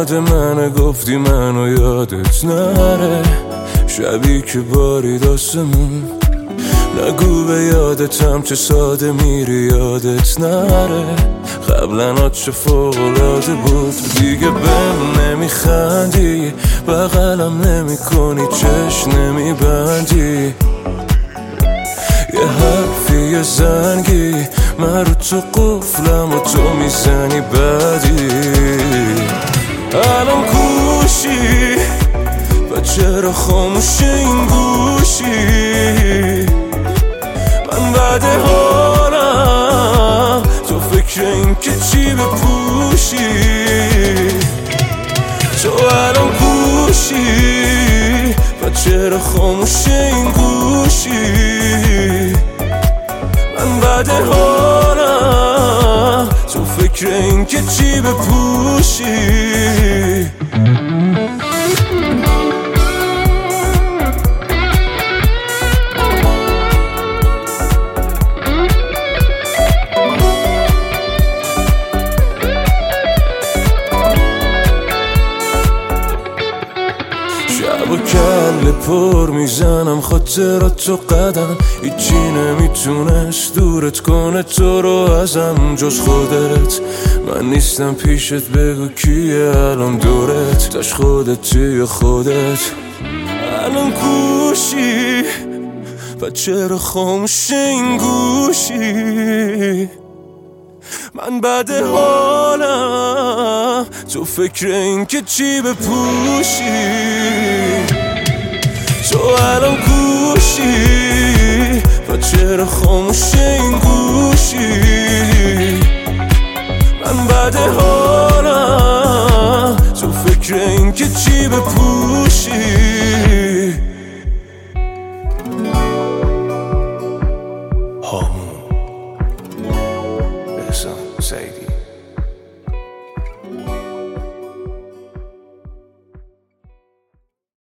یاد منه گفتی منو یادت نره، شبی که بارید آسمون نگو به یادتم چه ساده میری یادت نره. قبلا چه فوق‌العاده بود دیگه بهم نمیخندی، بغلم نمی کنی چشم نمیبندی، یه حرفی یه زنگی من رو تو قفلم و تو میزنی بدی. الان کوشی و چرا خاموش این گوشی، من بعد حالم تو فکر این که چی بپوشی، تو الان کوشی و چرا خاموش این گوشی، من بعد حالم تو فکر این که چی بپوشی. شب و کل پر میزنم خاطرات تو قدم، هیچی نمیتونست دورت کنه تو رو ازم جز خودت. من نیستم پیشت بگو کیه الان دورت، تاش خودتی یا خودت. الان کوشی و چرا خاموش این گوشی، من بعد حالم تو فکر این که چی بپوشی، تو الان کوشی و چرا خاموش این گوشی، من بعد حالم تو فکر این که چی بپوشی. هامون احسان سعیدی.